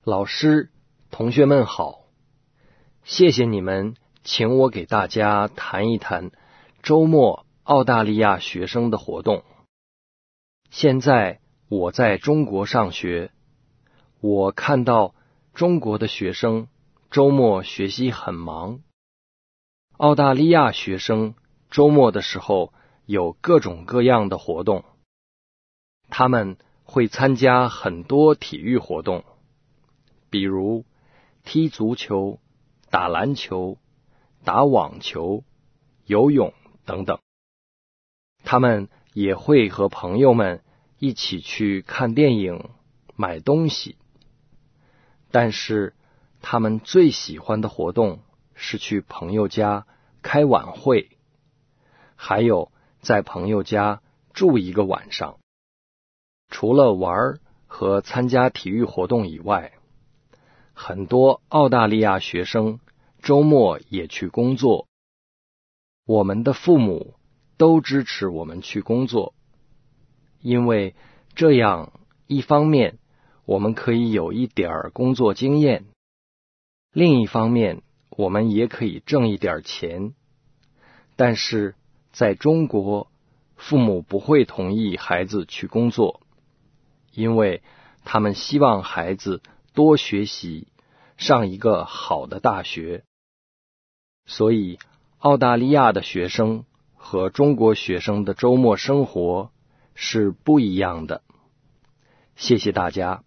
老师、同学们好，谢谢你们请我给大家谈一谈周末澳大利亚学生的活动。现在我在中国上学，我看到中国的学生周末学习很忙。澳大利亚学生周末的时候有各种各样的活动，他们会参加很多体育活动，比如踢足球、打篮球、打网球、游泳等等。他们也会和朋友们一起去看电影、买东西。但是他们最喜欢的活动是去朋友家开晚会，还有在朋友家住一个晚上。除了玩和参加体育活动以外，很多澳大利亚学生周末也去工作。我们的父母都支持我们去工作，因为这样一方面我们可以有一点工作经验，另一方面我们也可以挣一点钱。但是在中国，父母不会同意孩子去工作，因为他们希望孩子多学习，上一个好的大学。所以澳大利亚的学生和中国学生的周末生活是不一样的。谢谢大家。